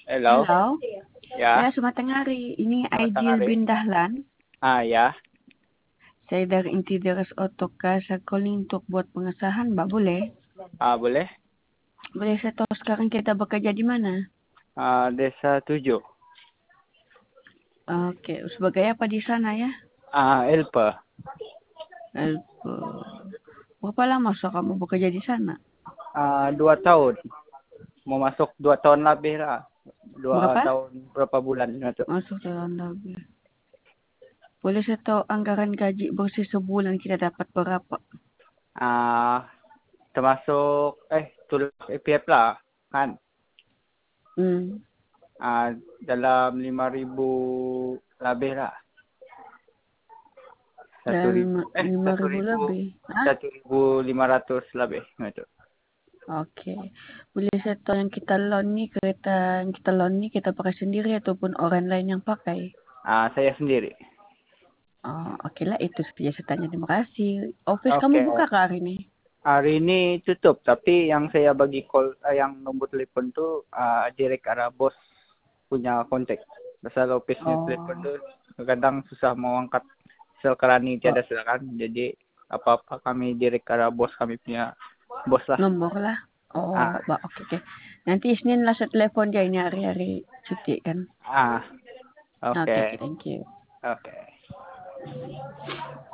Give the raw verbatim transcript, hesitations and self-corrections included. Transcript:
Hello? Hello? Ya, Ya, selamat hari. Ini selamat Aidil hari. bin Dahlan. Ah, ya. Saya dari Intideres Otoka. Saya calling untuk buat pengesahan, Mbak. Boleh? Ah, boleh? Boleh saya tahu sekarang kita bekerja di mana? Ah, Desa Tujuh. Oke, sebagai apa di sana ya? Ah, Elpa. Eh, Berapa lama so kamu bekerja di sana? Ah, dua tahun. Mau masuk dua tahun lebih lah. Dua Berapa? tahun berapa bulan gitu. Masuk tahun lebih. Boleh saya tahu anggaran gaji bersih sebulan kita dapat berapa? Ah, termasuk eh tulis E P F lah kan. Hmm. Ah, dalam lima ribu lebih lah. Satu ribu Dan eh lima satu ribu ribu lebih. Hah? satu ribu lima ratus lebih gitu. Oke. Boleh saya tahu yang kita loan ni, kereta yang kita loan ni kita pakai sendiri ataupun orang lain yang pakai? Ah, saya sendiri. Oh, okey lah. Itu saja saya tanya. Terima kasih. Office kamu Oke. buka ke hari ni? Hari ini tutup, tapi yang saya bagi call, uh, yang nombor telepon tu uh, direct arah bos punya kontak. Pasal office-nya telepon Oh. tu kadang susah mau angkat sel kerani Oh, tiada silakan. Jadi apa-apa kami direct arah bos kami punya bos lah. nombor lah. Oh, Ah, ba, okey, okey. Nanti Isnin lah saya telefon dia, ini hari-hari cuti kan? ah, oke, Okey, okay. okey. Thank you. Oke. Okay.